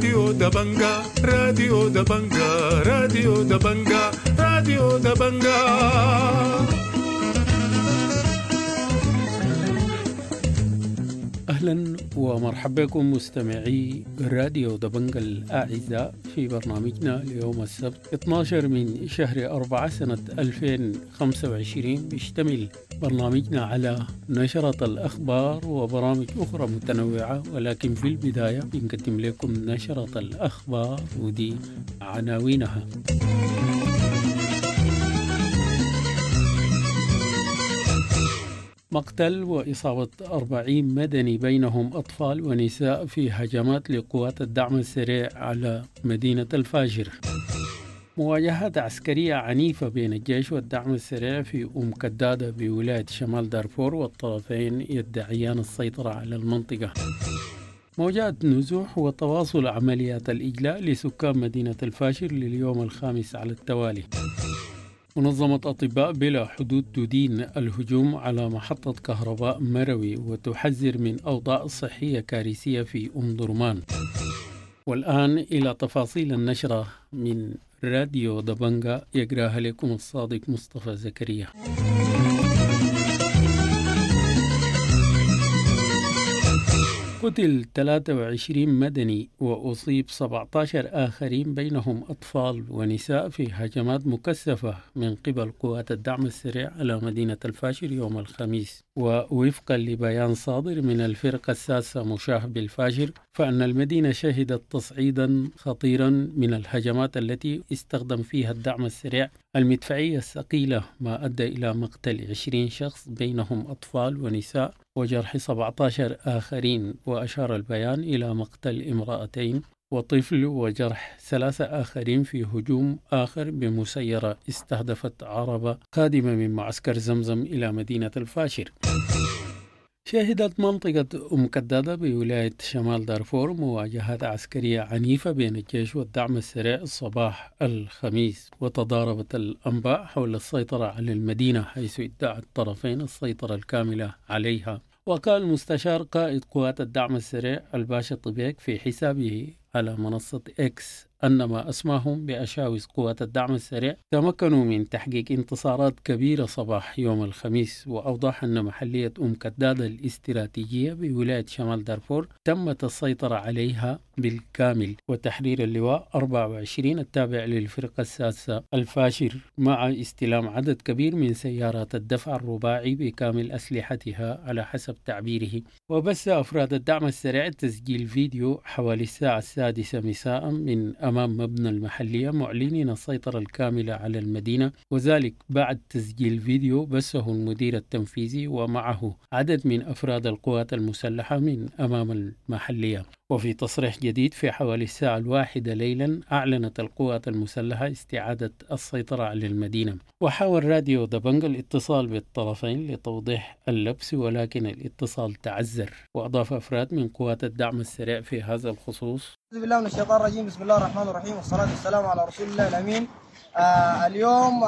راديو دبنجا راديو دبنجا راديو دبنجا راديو دبنجا. أهلا ومرحبا بكم مستمعي راديو دبنجا الأعزاء في برنامجنا اليوم السبت 12 من شهر 4 سنة 2025. بيشتمل برنامجنا على نشرة الأخبار وبرامج أخرى متنوعة، ولكن في البداية بنقدم لكم نشرة الأخبار ودي عناوينها. مقتل وإصابة 40 مدني بينهم أطفال ونساء في هجمات لقوات الدعم السريع على مدينة الفاجر. مواجهات عسكرية عنيفة بين الجيش والدعم السريع في كدادة بولاية شمال دارفور، والطرفين يدعيان السيطرة على المنطقة. موجات نزوح وتواصل عمليات الإجلاء لسكان مدينة الفاشر لليوم الخامس على التوالي. منظمة أطباء بلا حدود تدين الهجوم على محطة كهرباء مروي وتحذر من أوضاع صحية كارثية في درمان. والآن إلى تفاصيل النشرة من راديو دبنجا، يقراها لكم الصادق مصطفى زكريا. قتل 23 مدني وأصيب 17 آخرين بينهم أطفال ونساء في هجمات مكثفة من قبل قوات الدعم السريع على مدينة الفاشر يوم الخميس. ووفقا لبيان صادر من الفرقة السادسة مشاه بالفاشر، فإن المدينة شهدت تصعيدا خطيرا من الهجمات التي استخدم فيها الدعم السريع المدفعية الثقيلة، ما أدى إلى مقتل 20 شخص بينهم أطفال ونساء وجرح 17 آخرين. وأشار البيان إلى مقتل امرأتين وطفل وجرح 3 آخرين في هجوم آخر بمسيرة استهدفت عربة قادمة من معسكر زمزم إلى مدينة الفاشر. شهدت منطقة كدادة بولاية شمال دارفور مواجهات عسكرية عنيفة بين الجيش والدعم السريع صباح الخميس، وتضاربت الأنباء حول السيطرة على المدينة، حيث ادعى الطرفين السيطرة الكاملة عليها. وقال مستشار قائد قوات الدعم السريع الباشا طبيك في حسابه على منصة إكس أن ما أسماهم بأشاوس قوات الدعم السريع تمكنوا من تحقيق انتصارات كبيرة صباح يوم الخميس. وأوضح أن محلية كدادة الاستراتيجية بولاية شمال دارفور تمت السيطرة عليها بالكامل وتحرير اللواء 24 التابع للفرقة السادسة الفاشر، مع استلام عدد كبير من سيارات الدفع الرباعي بكامل أسلحتها على حسب تعبيره. وبث أفراد الدعم السريع تسجيل فيديو حوالي الساعة 6 مساء من أمام مبنى المحلية معلنين السيطرة الكاملة على المدينة، وذلك بعد تسجيل فيديو بثه المدير التنفيذي ومعه عدد من أفراد القوات المسلحة من أمام المحلية. وفي تصريح جديد في حوالي الساعة 1 ليلا أعلنت القوات المسلحة استعادة السيطرة على المدينة. وحاول راديو دبنجا الاتصال بالطرفين لتوضيح اللبس، ولكن الاتصال تعذر. وأضاف أفراد من قوات الدعم السريع في هذا الخصوص: أعوذ بالله من الشيطان الرجيم، بسم الله الرحمن الرحيم، والصلاة والسلام على رسول الله الأمين. اليوم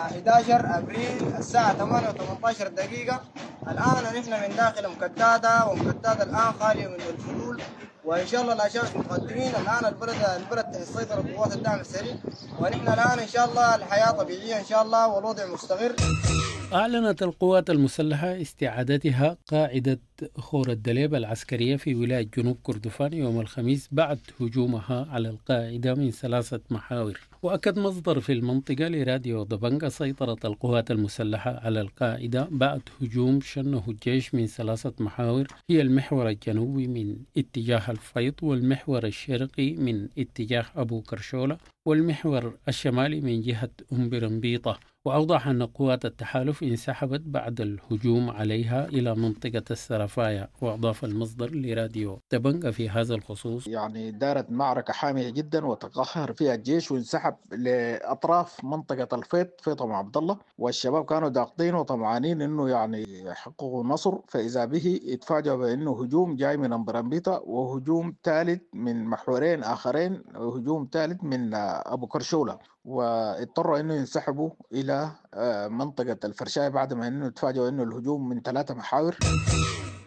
11 أبريل الساعة 8:18 دقيقة. الآن نحن من داخل مكدادة، ومكدادة الآن خالية من الفلول، وإن شاء الله الأشخاص متقدمين. الآن البلد تحت سيطرة قوات الدعم السريع، ونحن الآن إن شاء الله الحياة طبيعية إن شاء الله والوضع مستقر. أعلنت القوات المسلحة استعادتها قاعدة خور الدليب العسكرية في ولاية جنوب كردفان يوم الخميس بعد هجومها على القاعدة من 3 محاور. وأكد مصدر في المنطقة لراديو دبنجا سيطرة القوات المسلحة على القاعدة بعد هجوم شنه الجيش من 3 محاور، هي المحور الجنوبي من اتجاه الفيض، والمحور الشرقي من اتجاه أبو كرشولة، والمحور الشمالي من جهة برنبيطة. وأوضح أن قوات التحالف انسحبت بعد الهجوم عليها إلى منطقة السرفايا. وأضاف المصدر لراديو دبنجا في هذا الخصوص: يعني دارت معركة حامية جدا وتقهر فيها الجيش وانسحب لأطراف منطقة الفيض، فيض أم عبد الله، والشباب كانوا داقطين وطمعانين إنه يعني يحققوا نصر، فإذا به يتفاجئوا بأنه هجوم جاي من أمبرامبيتا، وهجوم ثالث من محورين آخرين، وهجوم ثالث من أبو كرشولة، واضطروا انه ينسحبوا الى منطقة الفرشاية بعد ما انه تفاجئوا انه الهجوم من 3 محاور.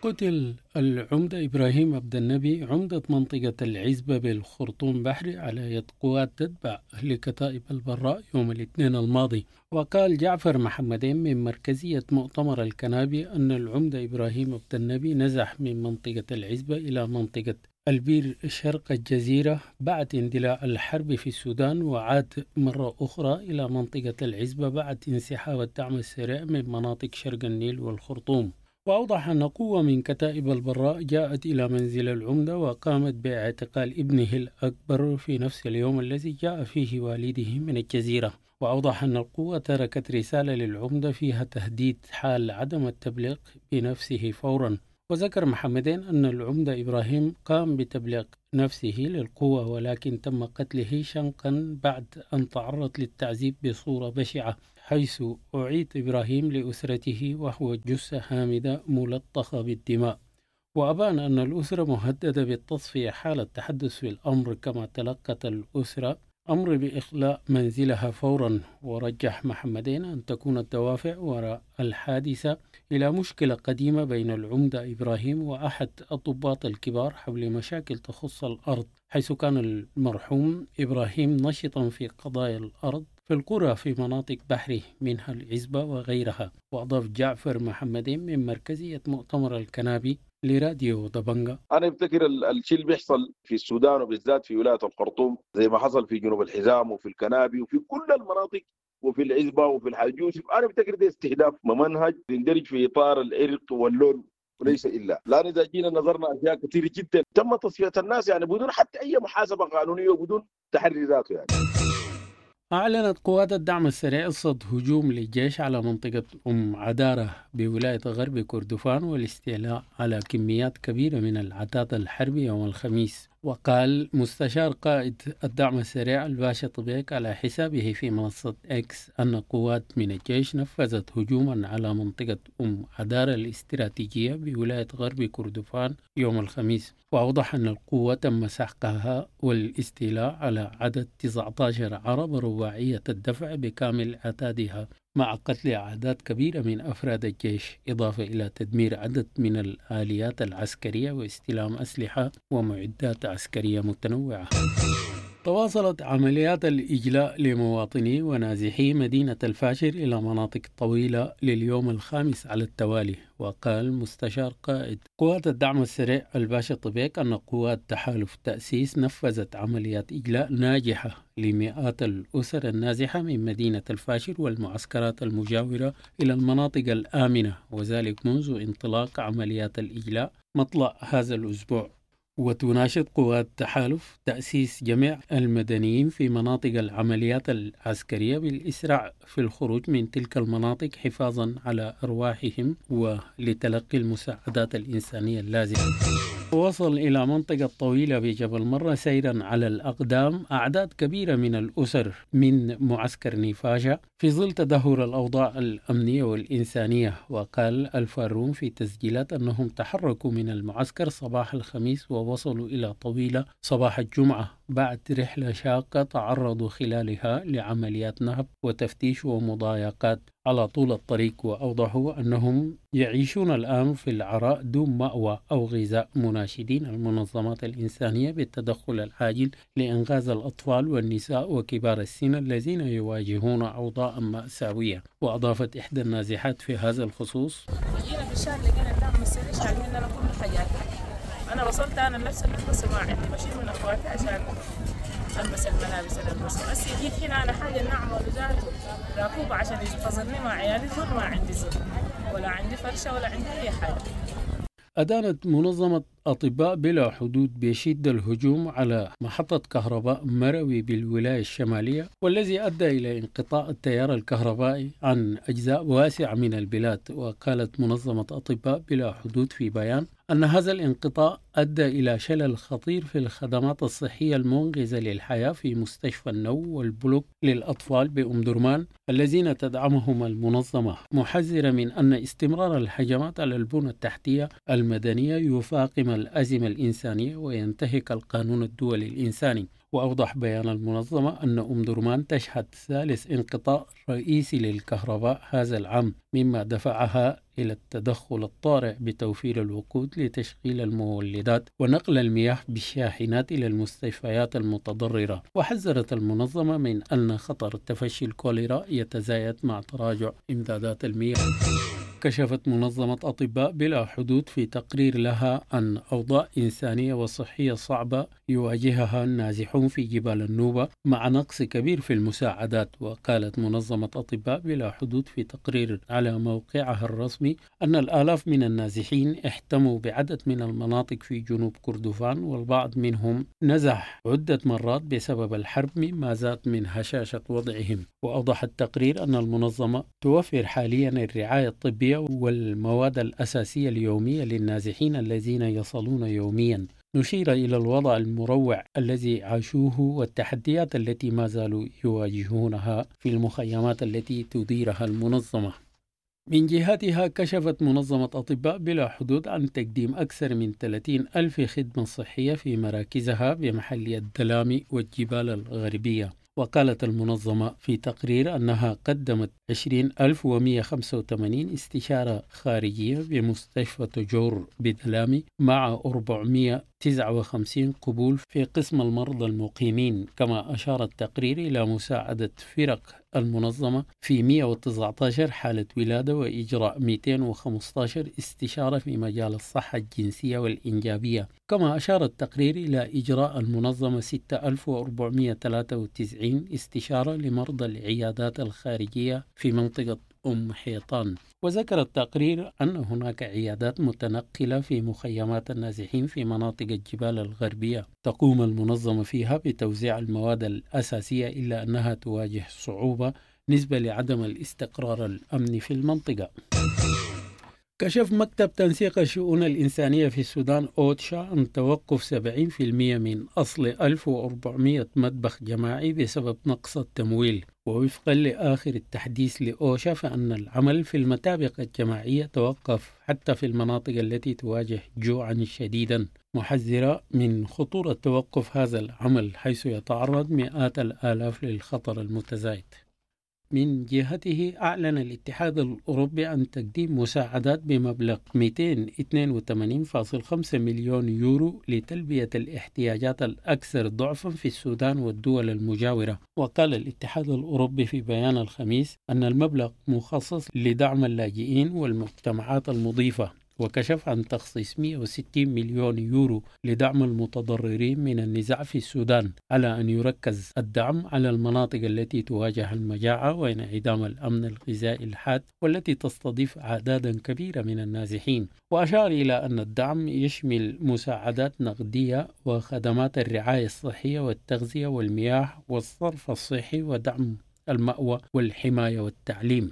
قتل العمدة إبراهيم عبد النبي عمدة منطقة العزبة بالخرطوم بحري على يد قوات تتبع لكتائب البراء يوم الاثنين الماضي. وقال جعفر محمدين من مركزية مؤتمر الكنابي أن العمدة إبراهيم عبد النبي نزح من منطقة العزبة إلى منطقة البير شرق الجزيرة بعد اندلاع الحرب في السودان، وعاد مرة أخرى إلى منطقة العزبة بعد انسحاب الدعم السريع من مناطق شرق النيل والخرطوم. وأوضح أن قوة من كتائب البراء جاءت إلى منزل العمدة وقامت باعتقال ابنه الأكبر في نفس اليوم الذي جاء فيه والده من الجزيرة. وأوضح أن القوة تركت رسالة للعمدة فيها تهديد حال عدم التبليغ بنفسه فورا. وذكر محمدين أن العمدة إبراهيم قام بتبليغ نفسه للقوة ولكن تم قتله شنقا بعد أن تعرض للتعذيب بصورة بشعة، حيث أعيد إبراهيم لأسرته وهو جثة هامدة ملطخة بالدماء. وأبان أن الأسرة مهددة بالتصفية حال التحدث في الأمر، كما تلقت الأسرة أمر بإخلاء منزلها فورا. ورجح محمدين أن تكون الدوافع وراء الحادثة إلى مشكلة قديمة بين العمدة إبراهيم وأحد الضباط الكبار حول مشاكل تخص الأرض، حيث كان المرحوم إبراهيم نشطا في قضايا الأرض في القرى في مناطق بحري منها العزبة وغيرها. وأضاف جعفر محمدين من مركزية مؤتمر الكنابي لراديو دبنجة: أنا أفتكر الشيء اللي بيحصل في السودان وبالذات في ولاية الخرطوم زي ما حصل في جنوب الحزام وفي الكنابي وفي كل المناطق وفي العزبة وفي الحاج يوسف، أنا أفتكر ده استهداف ممنهج يندرج في إطار العرق واللون وليس إلا. لأن إذا جينا نظرنا أشياء كثيرة جدا تم تصفية الناس يعني بدون حتى أي محاسبة قانونية وبدون تحري ذاته يعني. أعلنت قوات الدعم السريع صد هجوم للجيش على منطقة عدارة بولاية غرب كردفان والاستيلاء على كميات كبيرة من العتاد الحربي يوم الخميس. وقال مستشار قائد الدعم السريع الباشا طبيك على حسابه في منصة إكس أن قوات من الجيش نفذت هجوما على منطقة عدارة الاستراتيجية بولاية غرب كردفان يوم الخميس. وأوضح أن القوة تم سحقها والاستيلاء على عدد 19 عربة رباعية الدفع بكامل عتادها، مع قتل أعداد كبيرة من أفراد الجيش، إضافة إلى تدمير عدد من الآليات العسكرية واستلام أسلحة ومعدات عسكرية متنوعة. تواصلت عمليات الإجلاء لمواطني ونازحي مدينة الفاشر إلى مناطق طويلة لليوم الخامس على التوالي. وقال مستشار قائد قوات الدعم السريع الباشا طبيك أن قوات تحالف تأسيس نفذت عمليات إجلاء ناجحة لمئات الأسر النازحة من مدينة الفاشر والمعسكرات المجاورة إلى المناطق الآمنة، وذلك منذ انطلاق عمليات الإجلاء مطلع هذا الأسبوع. وتناشد قوات تحالف تأسيس جميع المدنيين في مناطق العمليات العسكرية بالإسراع في الخروج من تلك المناطق حفاظا على أرواحهم ولتلقي المساعدات الإنسانية اللازمة. وصل إلى منطقة طويلة بجبل مرة سيرا على الأقدام أعداد كبيرة من الأسر من معسكر نيفاجة في ظل تدهور الأوضاع الأمنية والإنسانية. وقال الفارون في تسجيلات أنهم تحركوا من المعسكر صباح الخميس ووصلوا إلى طويلة صباح الجمعة بعد رحلة شاقة تعرضوا خلالها لعمليات نهب وتفتيش ومضايقات على طول الطريق. وأوضحوا أنهم يعيشون الآن في العراء دون مأوى أو غذاء، مناشدين المنظمات الإنسانية بالتدخل العاجل لإنقاذ الأطفال والنساء وكبار السن الذين يواجهون أوضاع مأساوية. وأضافت إحدى النازحات في هذا الخصوص: جينا في الشهر لقينا الدعم السريع شايلين لنا كل الحاجات. أنا وصلت أنا نفس القصة ما عندي، بشيل من أخواتي عشان ألبس الملابس اللي ألبسها. بس جيت هنا أنا حاجة نعمة ذاته راكوبة عشان ينتظرني مع عيالي، زر ما عندي زر ولا عندي فرشة ولا عندي أي حاجة. أدانت منظمة أطباء بلا حدود بشدة الهجوم على محطة كهرباء مروي بالولاية الشمالية، والذي أدى إلى انقطاع التيار الكهربائي عن أجزاء واسعة من البلاد. وقالت منظمة أطباء بلا حدود في بيان أن هذا الانقطاع أدى إلى شلل خطير في الخدمات الصحية المنقذة للحياة في مستشفى النو والبلوك للأطفال بأم درمان الذين تدعمهم المنظمة، محذرة من أن استمرار الهجمات على البنى التحتية المدنية يفاقم الأزمة الإنسانية وينتهك القانون الدولي الإنساني. وأوضح بيان المنظمة أن أم درمان تشهد ثالث انقطاع رئيسي للكهرباء هذا العام، مما دفعها إلى التدخل الطارئ بتوفير الوقود لتشغيل المولدات ونقل المياه بالشاحنات إلى المستشفيات المتضررة. وحذرت المنظمة من أن خطر تفشي الكوليرا يتزايد مع تراجع إمدادات المياه. كشفت منظمة أطباء بلا حدود في تقرير لها أن أوضاع إنسانية وصحية صعبة يواجهها النازحون في جبال النوبة مع نقص كبير في المساعدات. وقالت منظمة أطباء بلا حدود في تقرير على موقعها الرسمي أن الآلاف من النازحين احتموا بعدد من المناطق في جنوب كردفان، والبعض منهم نزح عدة مرات بسبب الحرب مما زاد من هشاشة وضعهم. وأوضح التقرير أن المنظمة توفر حاليا الرعاية الطبية والمواد الأساسية اليومية للنازحين الذين يصلون يوميا. نشير إلى الوضع المروع الذي عاشوه والتحديات التي ما زالوا يواجهونها في المخيمات التي تديرها المنظمة. من جهتها كشفت منظمة أطباء بلا حدود عن تقديم أكثر من 30,000 خدمة صحية في مراكزها بمحلية الدلامي والجبال الغربية. وقالت المنظمة في تقرير أنها قدمت 20,185 استشارة خارجية بمستشفى تجور بدلامي مع 459 قبول في قسم المرضى المقيمين. كما أشار التقرير إلى مساعدة فرق المنظمة في 119 حالة ولادة وإجراء 215 استشارة في مجال الصحة الجنسية والإنجابية. كما أشار التقرير إلى إجراء المنظمة 6,493 استشارة لمرضى العيادات الخارجية في منطقة أم حيطان. وذكر التقرير أن هناك عيادات متنقلة في مخيمات النازحين في مناطق الجبال الغربية تقوم المنظمة فيها بتوزيع المواد الأساسية، إلا أنها تواجه صعوبة نسبة لعدم الاستقرار الأمني في المنطقة. كشف مكتب تنسيق الشؤون الإنسانية في السودان أوتشا عن توقف 70% من أصل 1400 مطبخ جماعي بسبب نقص التمويل. ووفقا لآخر التحديث لأوشا فإن العمل في المطابخ الجماعية توقف حتى في المناطق التي تواجه جوعا شديدا، محذرة من خطورة توقف هذا العمل حيث يتعرض مئات الآلاف للخطر المتزايد. من جهته أعلن الاتحاد الأوروبي عن تقديم مساعدات بمبلغ 282.5 مليون يورو لتلبية الاحتياجات الأكثر ضعفا في السودان والدول المجاورة. وقال الاتحاد الأوروبي في بيان الخميس أن المبلغ مخصص لدعم اللاجئين والمجتمعات المضيفة. وكشف عن تخصيص 160 مليون يورو لدعم المتضررين من النزاع في السودان، على أن يركز الدعم على المناطق التي تواجه المجاعة وانعدام الأمن الغذائي الحاد والتي تستضيف أعدادا كبيرة من النازحين. وأشار إلى أن الدعم يشمل مساعدات نقدية وخدمات الرعاية الصحية والتغذية والمياه والصرف الصحي ودعم المأوى والحماية والتعليم.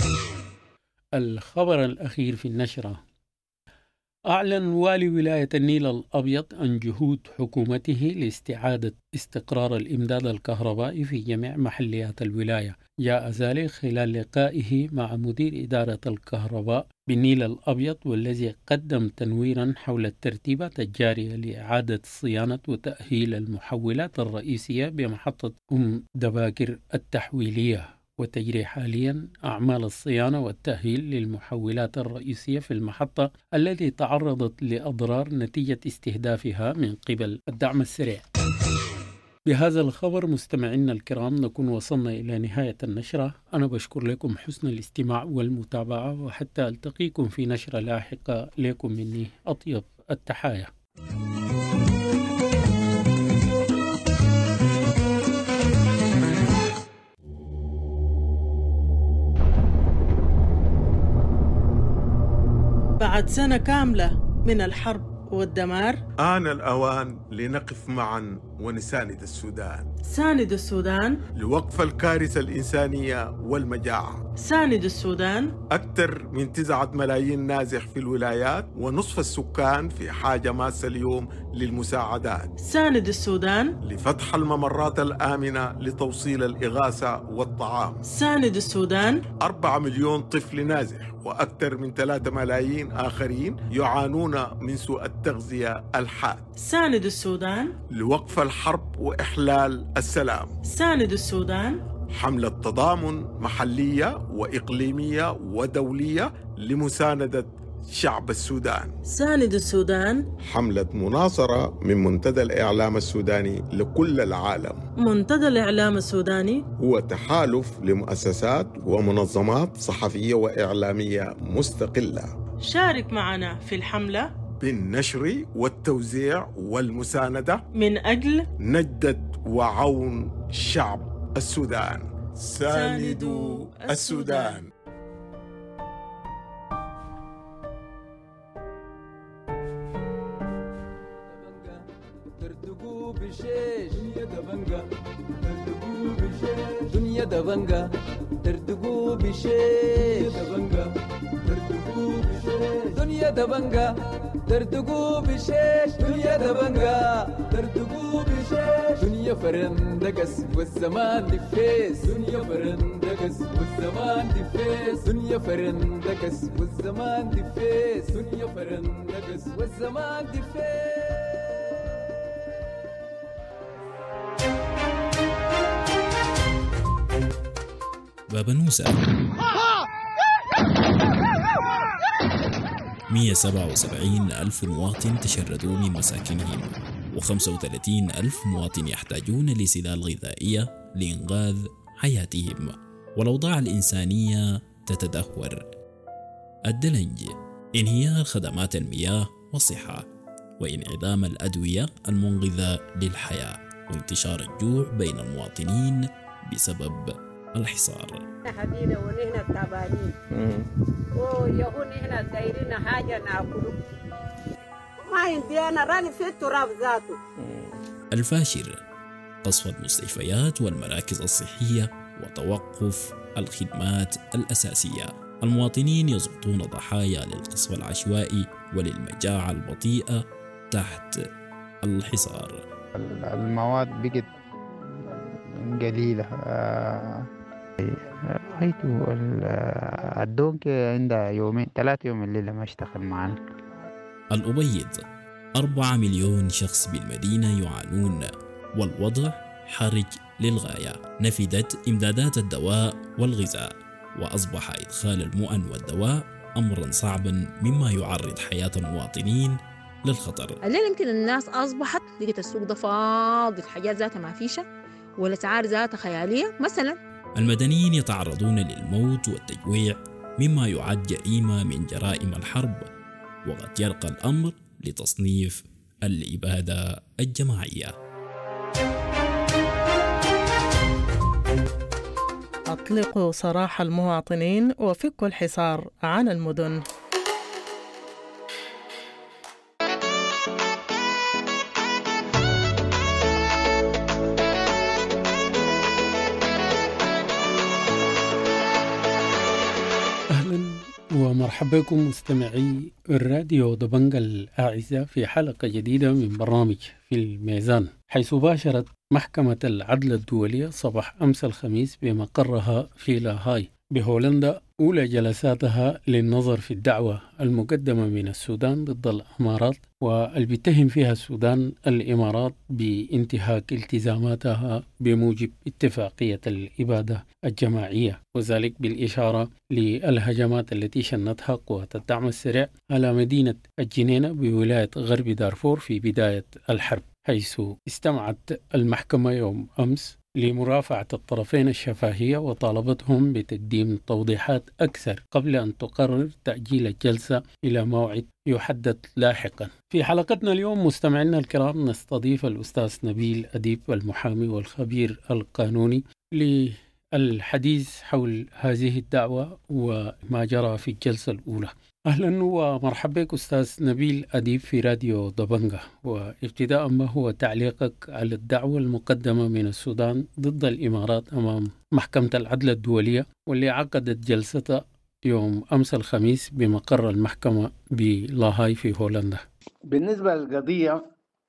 الخبر الأخير في النشرة: أعلن والي ولاية النيل الأبيض عن جهود حكومته لاستعادة استقرار الإمداد الكهربائي في جميع محليات الولاية. جاء ذلك خلال لقائه مع مدير إدارة الكهرباء بالنيل الأبيض، والذي قدم تنويرا حول الترتيبات الجارية لإعادة صيانة وتأهيل المحولات الرئيسية بمحطة أم دباكر التحويلية. وتجري حاليا أعمال الصيانة والتأهيل للمحولات الرئيسية في المحطة التي تعرضت لأضرار نتيجة استهدافها من قبل الدعم السريع. بهذا الخبر مستمعينا الكرام نكون وصلنا إلى نهاية النشرة. أنا بشكر لكم حسن الاستماع والمتابعة، وحتى ألتقيكم في نشرة لاحقة لكم مني أطيب التحايا. بعد سنة كاملة من الحرب والدمار، آن الأوان لنقف معا ونساند السودان. ساند السودان لوقف الكارثة الإنسانية والمجاعة. ساند السودان. أكثر من 9 ملايين نازح في الولايات، ونصف السكان في حاجة ماسة اليوم للمساعدات. ساند السودان. لفتح الممرات الآمنة لتوصيل الإغاثة والطعام. ساند السودان. 4 مليون طفل نازح وأكثر من 3 ملايين آخرين يعانون من سوء التغذية الحاد. ساند السودان. لوقف الحرب وإحلال السلام. ساند السودان. حملة تضامن محلية وإقليمية ودولية لمساندة شعب السودان. ساند السودان. حملة مناصرة من منتدى الإعلام السوداني لكل العالم. منتدى الإعلام السوداني هو تحالف لمؤسسات ومنظمات صحفية وإعلامية مستقلة. شارك معنا في الحملة بالنشر والتوزيع والمساندة من أجل نجدة وعون شعب السودان. ساندوا السودان. دنيا دبنجا تردقوا بشيش دنيا دبنجا تردقوا بشيش دنيا دبنجا تردقوا بشيش دنيا فرندقس والزمان دفيس دنيا فرندقس والزمان دفيس دنيا فرندقس والزمان دفيس دنيا فرندقس والزمان دفيس. بابا نوسة 177 ألف مواطن تشردوا من مساكنهم، و35 ألف مواطن يحتاجون لسلال غذائية لإنقاذ حياتهم، والأوضاع الإنسانية تتدهور. الدلنج، انهيار خدمات المياه والصحة، وانعدام الأدوية المنقذة للحياة، وانتشار الجوع بين المواطنين بسبب الحصار. حدينا ونحن تعبانين ويهون هنا دايرين حاجة ناكله ما عندي أنا راني في التراب ذاته. الفاشر، قصف المستشفيات والمراكز الصحية وتوقف الخدمات الأساسية. المواطنين يسقطون ضحايا للقصف العشوائي وللمجاعة البطيئة تحت الحصار. المواد بقت قليلة. رأيته الدونك عندها يومين 3 يوم الليلة ما اشتغل معنا. الأبيض، 4 مليون شخص بالمدينة يعانون، والوضع حرج للغاية. نفدت إمدادات الدواء والغذاء، وأصبح إدخال المؤن والدواء أمرا صعبا مما يعرض حياة المواطنين للخطر. الليل يمكن الناس أصبحت لقيت السوق ده فاضي، الحاجات ذاتها ما فيشة والأسعار ذاتها خيالية. مثلا المدنيين يتعرضون للموت والتجويع مما يعد جريمة من جرائم الحرب، وقد يرقى الأمر لتصنيف الإبادة الجماعية. أطلقوا سراح المواطنين وفكوا الحصار عن المدن. ومرحبا بكم مستمعي الراديو دبنجة الأعزاء في حلقة جديدة من برنامج في الميزان، حيث باشرت محكمة العدل الدولية صباح أمس الخميس بمقرها في لاهاي بهولندا أولى جلساتها للنظر في الدعوة المقدمة من السودان ضد الإمارات، والبيتهم فيها السودان الإمارات بانتهاك التزاماتها بموجب اتفاقية الإبادة الجماعية، وذلك بالإشارة للهجمات التي شنتها قوات الدعم السريع على مدينة الجنينة بولاية غرب دارفور في بداية الحرب، حيث استمعت المحكمة يوم أمس لمرافعة الطرفين الشفاهية وطالبتهم بتقديم توضيحات أكثر قبل أن تقرر تأجيل الجلسة إلى موعد يحدد لاحقا. في حلقتنا اليوم مستمعينا الكرام نستضيف الأستاذ نبيل أديب المحامي والخبير القانوني للحديث حول هذه الدعوة وما جرى في الجلسة الأولى. أهلا ومرحبا بك أستاذ نبيل أديب في راديو دبنجة، وابتداء ما هو تعليقك على الدعوة المقدمة من السودان ضد الإمارات أمام محكمة العدل الدولية واللي عقدت جلستها يوم أمس الخميس بمقر المحكمة بلاهاي في هولندا؟ بالنسبة للقضية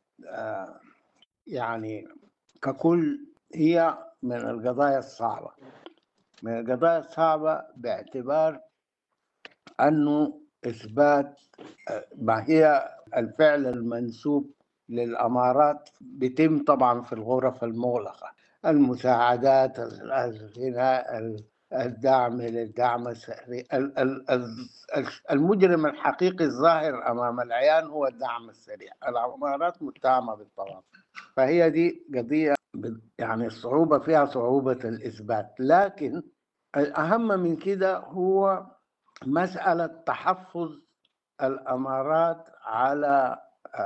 يعني ككل هي من القضايا الصعبة، من القضايا الصعبة باعتبار أنه إثبات ما هي الفعل المنسوب للأمارات بيتم طبعا في الغرف المغلقة. المساعدات، الدعم للدعم السريع. المجرم الحقيقي الظاهر أمام العيان هو الدعم السريع. الأمارات متهمة بالطلاق، فهي دي قضية يعني الصعوبة فيها صعوبة الإثبات. لكن الأهم من كده هو مسألة تحفظ الأمارات على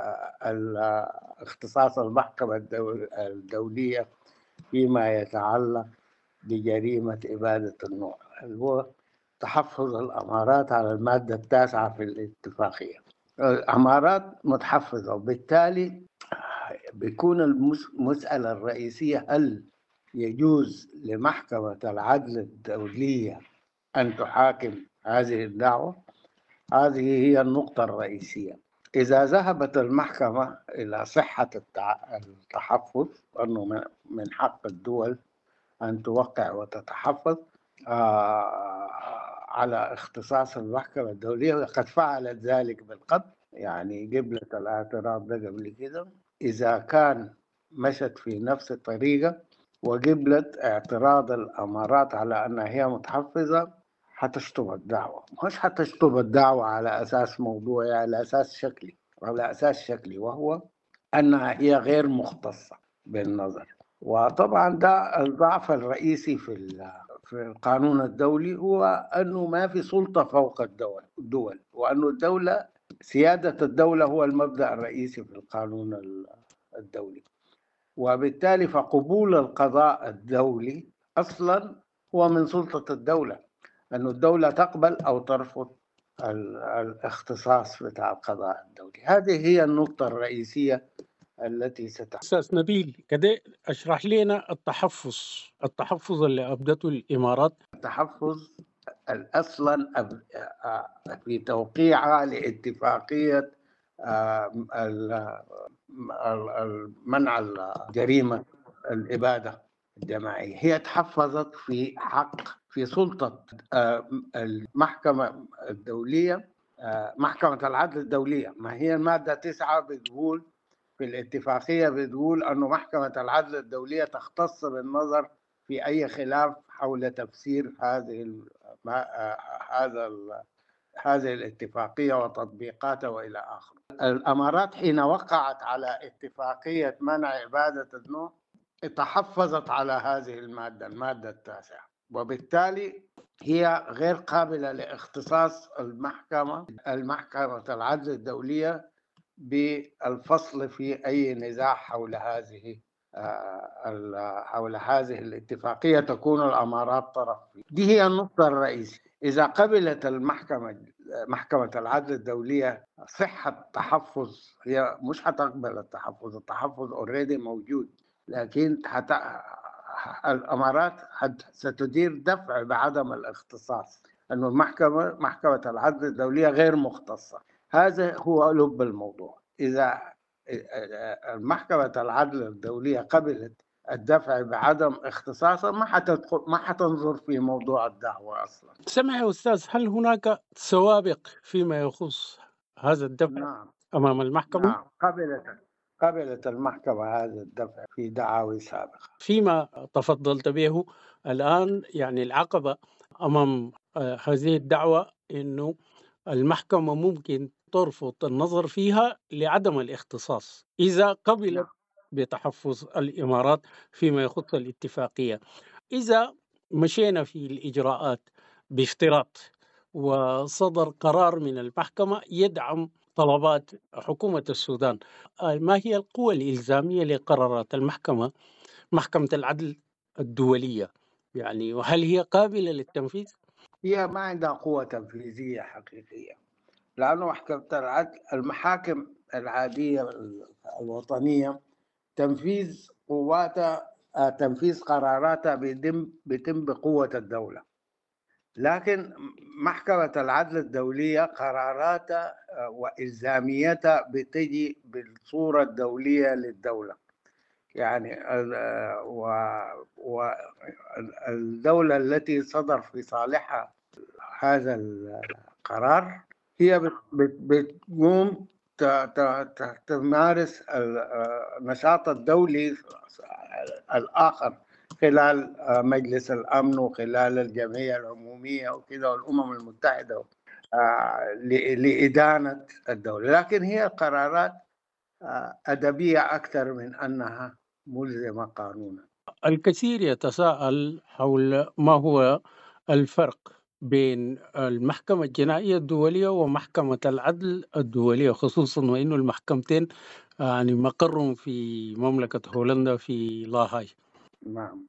اختصاص المحكمة الدولية فيما يتعلق بجريمة إبادة النوع، اللي هو تحفظ الأمارات على المادة 9 في الاتفاقية. الأمارات متحفظة، وبالتالي بيكون المسألة الرئيسية هل يجوز لمحكمة العدل الدولية أن تحاكم هذه الدعوة. هذه هي النقطة الرئيسية. إذا ذهبت المحكمة إلى صحة التحفظ، أنه من حق الدول أن توقع وتتحفظ على اختصاص المحكمة الدولية، وقد فعلت ذلك بالقبل، يعني قبلت الاعتراض ده قبل كده. إذا كان مشت في نفس الطريقة وقبلت اعتراض الأمارات على أنها هي متحفظة، حتشطب الدعوة. مش حتشطب الدعوة على أساس موضوعي، على أساس شكلي، وهو أنها هي غير مختصة بالنظر. وطبعا ده الضعف الرئيسي في القانون الدولي، هو أنه ما في سلطة فوق الدول، وأنه الدولة سيادة الدولة هو المبدأ الرئيسي في القانون الدولي. وبالتالي فقبول القضاء الدولي أصلا هو من سلطة الدولة، أن الدولة تقبل أو ترفض الاختصاص بتاع القضاء الدولي. هذه هي النقطة الرئيسية التي أستاذ نبيل كده أشرح لنا التحفظ اللي أبدته الإمارات. التحفظ أصلا في توقيعها لاتفاقية منع الجريمة الإبادة الجماعية، هي تحفظت في سلطة المحكمة الدولية، محكمة العدل الدولية. ما هي المادة 9 بتقول في الاتفاقية، بتقول أنه محكمة العدل الدولية تختص بالنظر في أي خلاف حول تفسير هذه الاتفاقية وتطبيقاتها وإلى آخره. الأمارات حين وقعت على اتفاقية منع إبادة النوع تحفظت على هذه المادة 9، وبالتالي هي غير قابلة لاختصاص المحكمة العدل الدولية بالفصل في أي نزاع حول هذه الاتفاقية تكون الأمارات طرف فيه. دي هي النقطة الرئيسية. إذا قبلت محكمة العدل الدولية صحة تحفظ، هي مش هتقبل التحفظ اوريدي موجود، لكن الأمارات ستدير دفع بعدم الاختصاص، أنه محكمة العدل الدولية غير مختصة. هذا هو لب الموضوع. إذا المحكمة العدل الدولية قبلت الدفع بعدم اختصاصها، ما حتنظر في موضوع الدعوة أصلا. سمع يا أستاذ، هل هناك سوابق فيما يخص هذا الدفع؟ نعم. أمام المحكمة؟ نعم، قبلت المحكمة هذا الدفع في دعاوي سابقة. فيما تفضلت به الآن، يعني العقبة أمام هذه الدعوة إنه المحكمة ممكن ترفض النظر فيها لعدم الاختصاص إذا قبلت بتحفظ الإمارات فيما يخص الاتفاقية. إذا مشينا في الإجراءات بافتراض وصدر قرار من المحكمة يدعم طلبات حكومة السودان، ما هي القوة الإلزامية لقرارات محكمة العدل الدولية؟ يعني وهل هي قابلة للتنفيذ؟ هي ما عندها قوة تنفيذية حقيقية، لأنه محكمة العدل، المحاكم العادية الوطنية تنفيذ قراراتها بيتم بقوة الدولة، لكن محكمة العدل الدولية قراراتها وإلزاميتها بتجي بالصورة الدولية للدولة. يعني والدولة التي صدر في صالحها هذا القرار هي بتقوم تمارس النشاط الدولي الآخر خلال مجلس الأمن وخلال الجمعية العمومية وكذا والأمم المتحدة لإدانة الدولة، لكن هي قرارات أدبية أكثر من أنها ملزمة قانونا. الكثير يتساءل حول ما هو الفرق بين المحكمة الجنائية الدولية ومحكمة العدل الدولية، خصوصا وإنه المحكمتين يعني مقرهم في مملكة هولندا في لاهاي. نعم،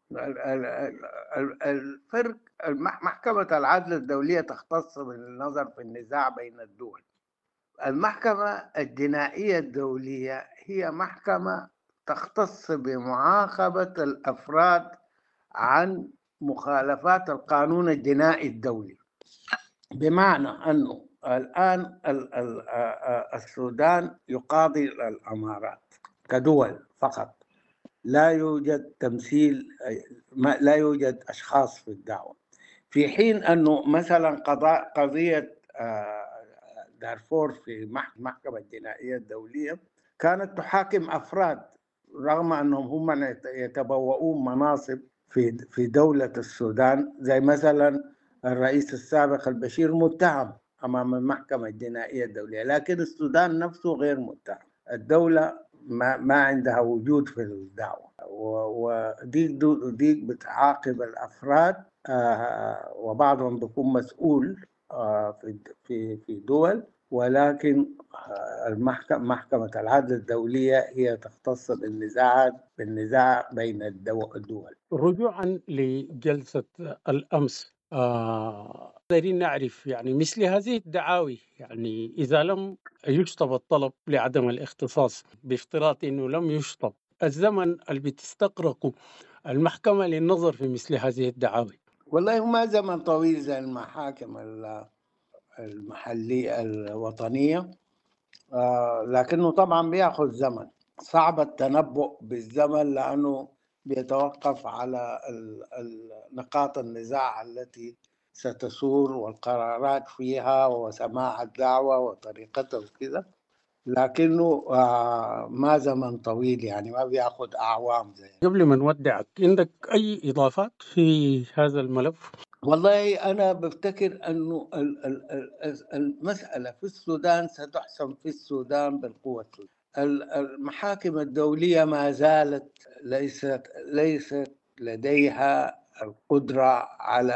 الفرق محكمة العدل الدولية تختص بالنظر في النزاع بين الدول. المحكمة الجنائية الدولية هي محكمة تختص بمعاقبة الأفراد عن مخالفات القانون الجنائي الدولي، بمعنى أنه الآن السودان يقاضي الأمارات كدول فقط، لا يوجد تمثيل، لا يوجد أشخاص في الدعوة، في حين أنه مثلا قضية دارفور في المحكمة الجنائية الدولية كانت تحاكم أفراد رغم أنهم هم يتبوؤون مناصب في دولة السودان، زي مثلا الرئيس السابق البشير متهم أمام المحكمة الجنائية الدولية، لكن السودان نفسه غير متهم، الدولة ما عندها وجود في الدعوة، ودي بتعاقب الأفراد وبعضهم بيكون مسؤول في دول، ولكن محكمة العدل الدولية هي تختص بالنزاع بين الدول. رجوعا لجلسة الأمس، دايرين نعرف يعني مثل هذه الدعاوي، يعني إذا لم يشطب الطلب لعدم الاختصاص بافتراض أنه لم يشطب، الزمن اللي بتستغرقه المحكمة للنظر في مثل هذه الدعاوي؟ والله ما زمن طويل زي المحاكم المحلية الوطنية، لكنه طبعا بيأخذ زمن، صعب التنبؤ بالزمن لأنه بيتوقف على نقاط النزاع التي ستثور والقرارات فيها وسماع الدعوة وطريقتها وكذا، لكنه ما زمن طويل، يعني ما بيأخذ أعوام زي. قبل ما نودعك، عندك أي إضافات في هذا الملف؟ والله أنا بفتكر أنه المسألة في السودان ستحسم في السودان بالقوة. المحاكم الدولية ما زالت ليست لديها القدرة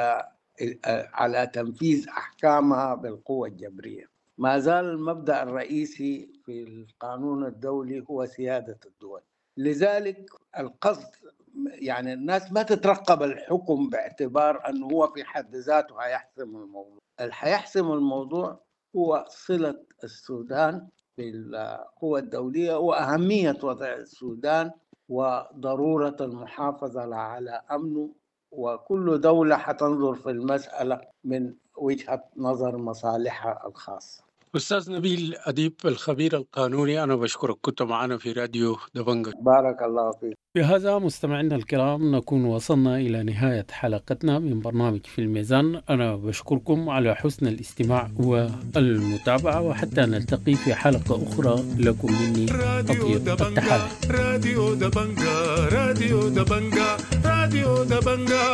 على تنفيذ أحكامها بالقوة الجبرية. ما زال المبدأ الرئيسي في القانون الدولي هو سيادة الدول، لذلك القصد يعني الناس ما تترقب الحكم باعتبار أنه هو في حد ذاته هيحسم الموضوع. هيحسم الموضوع هو صلة السودان بالقوى الدولية وأهمية وضع السودان وضرورة المحافظة على أمنه، وكل دولة حتنظر في المسألة من وجهة نظر مصالحها الخاصة. أستاذ نبيل أديب الخبير القانوني، أنا بشكرك، كنت معنا في راديو دبنجة. بارك الله فيك. بهذا مستمعينا الكرام نكون وصلنا إلى نهاية حلقتنا من برنامج في الميزان. أنا بشكركم على حسن الاستماع والمتابعة، وحتى نلتقي في حلقة أخرى لكم مني أطيب التحية. راديو دبنجة، راديو دبنجة، راديو دبنجة.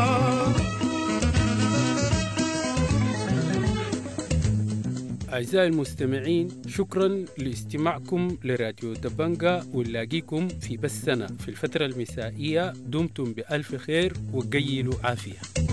أعزائي المستمعين، شكرا لاستماعكم لراديو دبنجة، ونلاقيكم في بثنا في الفترة المسائية. دمتم بألف خير وقيلوا عافية.